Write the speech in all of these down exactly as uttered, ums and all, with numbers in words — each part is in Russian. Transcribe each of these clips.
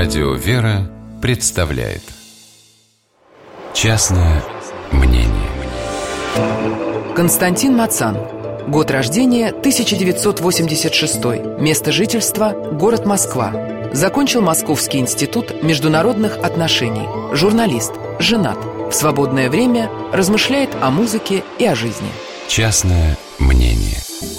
Радио «Вера» представляет «Частное мнение». Константин Мацан. Год рождения тысяча девятьсот восемьдесят шестой. Место жительства – город Москва. Закончил Московский институт международных отношений. Журналист, женат. В свободное время размышляет о музыке и о жизни. Частное мнение.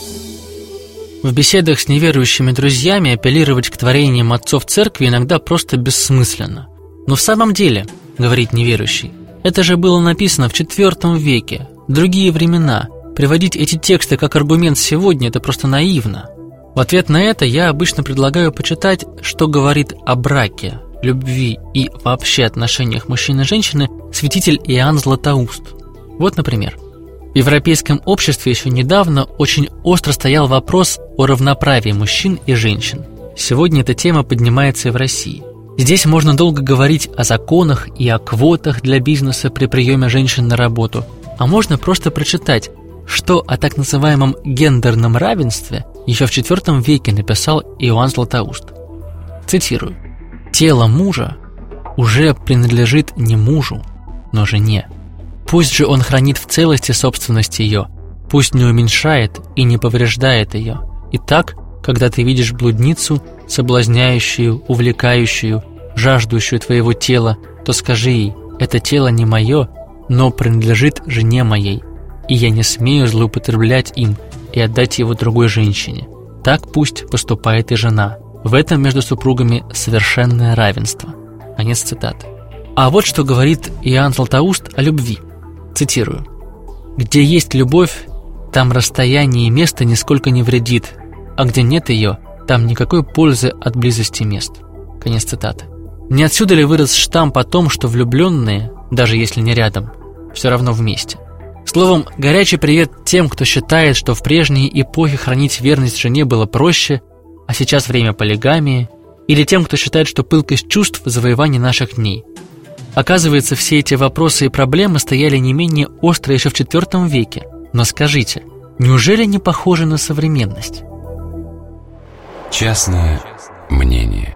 В беседах с неверующими друзьями апеллировать к творениям отцов церкви иногда просто бессмысленно. Но в самом деле, говорит неверующий, это же было написано в четвёртом веке, другие времена. Приводить эти тексты как аргумент сегодня – это просто наивно. В ответ на это я обычно предлагаю почитать, что говорит о браке, любви и вообще отношениях мужчины и женщины святитель Иоанн Златоуст. Вот, например. В европейском обществе еще недавно очень остро стоял вопрос о равноправии мужчин и женщин. Сегодня эта тема поднимается и в России. Здесь можно долго говорить о законах и о квотах для бизнеса при приеме женщин на работу, а можно просто прочитать, что о так называемом гендерном равенстве еще в четвёртом веке написал Иоанн Златоуст. Цитирую: «Тело мужа уже принадлежит не мужу, но жене. Пусть же он хранит в целости собственность ее, пусть не уменьшает и не повреждает ее. Итак, когда ты видишь блудницу, соблазняющую, увлекающую, жаждущую твоего тела, то скажи ей: это тело не мое, но принадлежит жене моей, и я не смею злоупотреблять им и отдать его другой женщине. Так пусть поступает и жена. В этом между супругами совершенное равенство». Конец цитаты. А вот что говорит Иоанн Златоуст о любви. Цитирую: «Где есть любовь, там расстояние и место нисколько не вредит, а где нет ее, там никакой пользы от близости мест». Конец цитаты. Не отсюда ли вырос штамп о том, что влюбленные, даже если не рядом, все равно вместе? Словом, горячий привет тем, кто считает, что в прежние эпохи хранить верность жене было проще, а сейчас время полигамии, или тем, кто считает, что пылкость чувств – завоевание наших дней. Оказывается, все эти вопросы и проблемы стояли не менее остро еще в четвёртом веке. Но скажите, неужели не похожи на современность? Частное мнение.